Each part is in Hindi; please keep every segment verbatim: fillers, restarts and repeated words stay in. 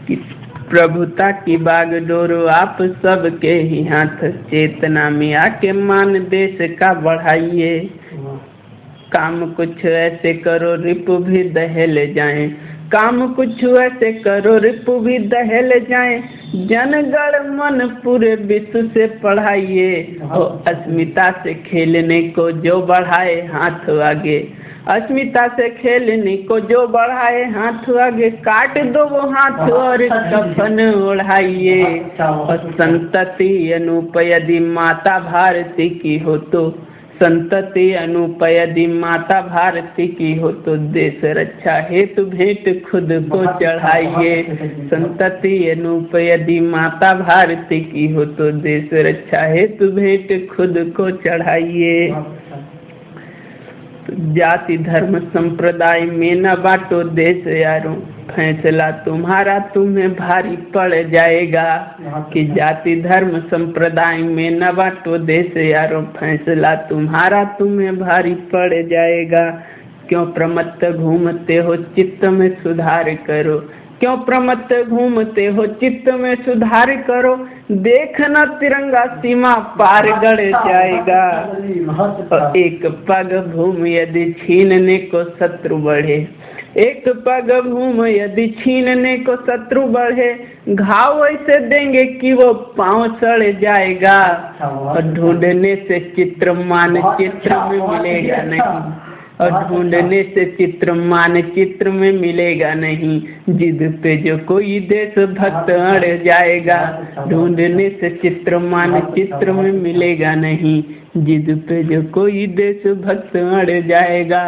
कि प्रभुता की बागडोर आप सबके ही हाथ, चेतना में आके मान देश का बढ़ाइए। काम कुछ ऐसे करो रिपु भी दहल जाए, काम कुछ ऐसे करो रिपु भी दहल जाए। जनगण मन पूरे विश्व से पढ़ाइए, और अस्मिता से खेलने को जो बढ़ाए हाथ आगे, अस्मिता से खेलने को जो बढ़ाए हाथ आगे। काट दो वो हाथ और कफन ओढ़ाइए। और संतति अनूप यदि माता भारती की हो तो, संतति अनूप यदि माता भारती की हो तो, देश रक्षा हेतु भेंट खुद को चढ़ाइए। संतति अनूप यदि माता भारती की हो तो, देश रक्षा हेतु भेंट खुद को चढ़ाइए। जाति धर्म संप्रदाय में न बांटो देश यारों, फैसला तुम्हारा तुम्हें भारी पड़ जाएगा। कि जाति धर्म संप्रदाय में न बांटो देश यारों, फैसला तुम्हारा तुम्हें भारी पड़ जाएगा। क्यों प्रमत्त घूमते हो चित्त में सुधार करो, क्यों प्रमत्त घूमते हो चित्त में सुधार करो। देखना तिरंगा सीमा पार गड़ जाएगा। और एक पग भूमि यदि छीनने को शत्रु बढ़े, एक पग भूमि यदि छीनने को शत्रु बढ़े। घाव ऐसे देंगे कि वो पांव सड़ जाएगा। और ढूंढने से चित्र मानचित्र में मिलेगा नहीं, और ढूंढने से चित्र मानचित्र में मिलेगा नहीं। जिद पे जो कोई देशभक्त अड़ जाएगा, ढूंढने से चित्र मानचित्र में मिलेगा नहीं। जिद पे जो कोई देशभक्त अड़ जाएगा।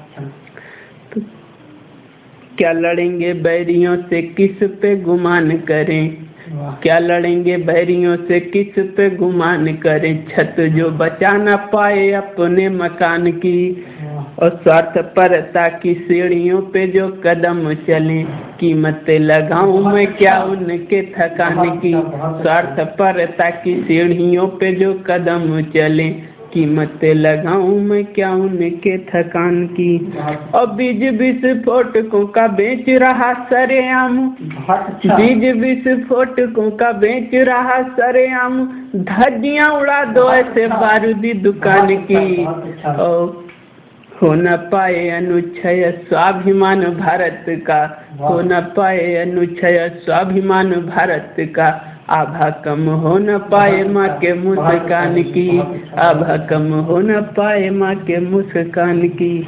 तो क्या लड़ेंगे बैरियों से किस पे गुमान करें, क्या लड़ेंगे बैरियों से किस पे गुमान करें। छत जो बचा ना पाए अपने मकान की, और स्वार्थपरता की सीढ़ियों पे जो कदम चलें। कीमतें लगाऊं मैं क्या उनके थकान की, स्वार्थपरता की सीढ़ियों पे जो कदम चलें। कीमतें लगाऊं मैं क्या उनके थकान की। और बीज विस्फोटकों का बेच रहा सरेआम, बीज विस्फोटकों का बेच रहा सरेआम। धज्जियां उड़ा दो ऐसे बारूदी दुकान की। और हो न पाए अनुच्छय स्वाभिमान भारत का, हो न पाए अनुच्छय स्वाभिमान भारत का। आभा कम हो न पाए माँ के मुस्कान की, आभा कम हो न पाए माँ के मुस्कान की।